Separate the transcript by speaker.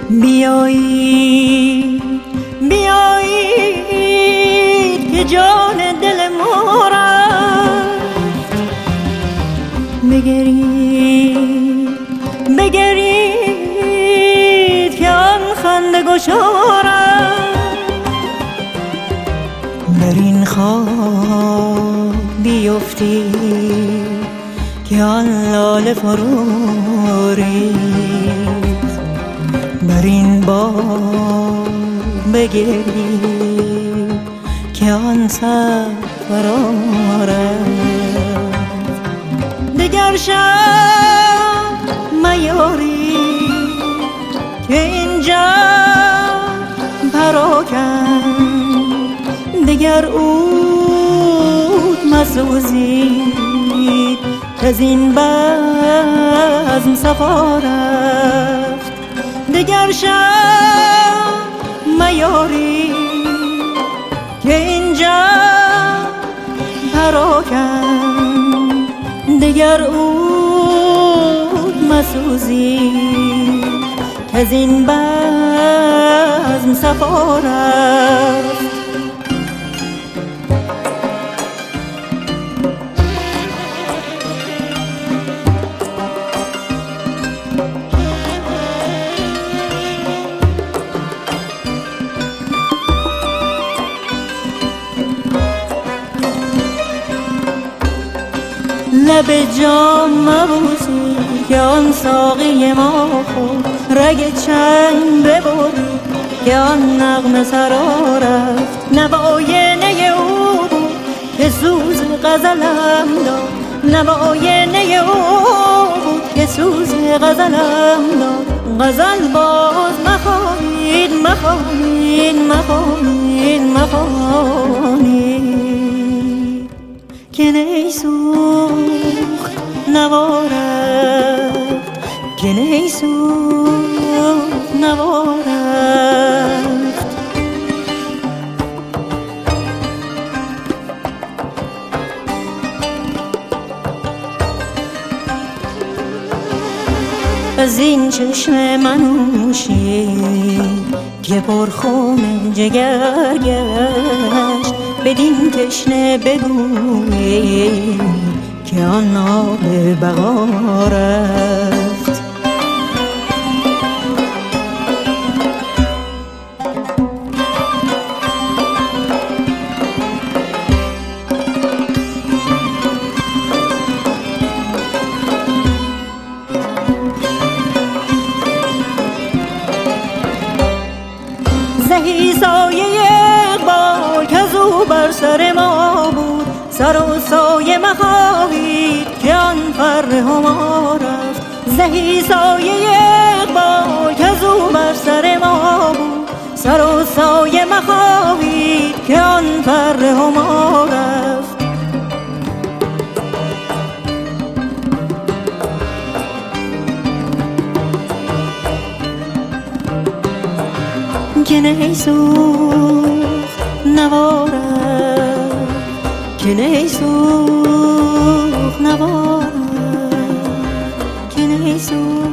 Speaker 1: بیایید بیایید که جان دل ما را بگرید بگرید که آن خنده گشارم در این خواب بیفتید که آن لاله فرو ریخت بر این باد بگرید که آن سر فرا رفت دگر شب میارید که اینجا پراکن دگر عود مسوزید از این بزم صفا رفت دگر شب میارید که اینجا پراکن دگر عود مسوزید از این بزم صفا رفت لب جام مبوسی که آن ساقی ما خود رگ چنگ ببرید که آن نغمه سرا رفت نوای نی او بود که سوز غزلم داد نوای نی او بود که سوز غزلم داد غزل باز مخوانید مخوانید مخوانید مخوانید که نیسوخت نوارد که نیسوخت نوارد از این چشم منوشید که پرخون جگر گشت بدین تشنه بگویید که آن آب بقا رفت زهی سایه اقبال که از او بر سر ما بود سر و سایه مخواهید که آن فر هما رفت زهی سایه اقبال که از او بر سر ما بود سر و سایه مخواهید که آن فر هما رفت که نیسوخت نوارد که نیسوخت نوارد که نیسوخت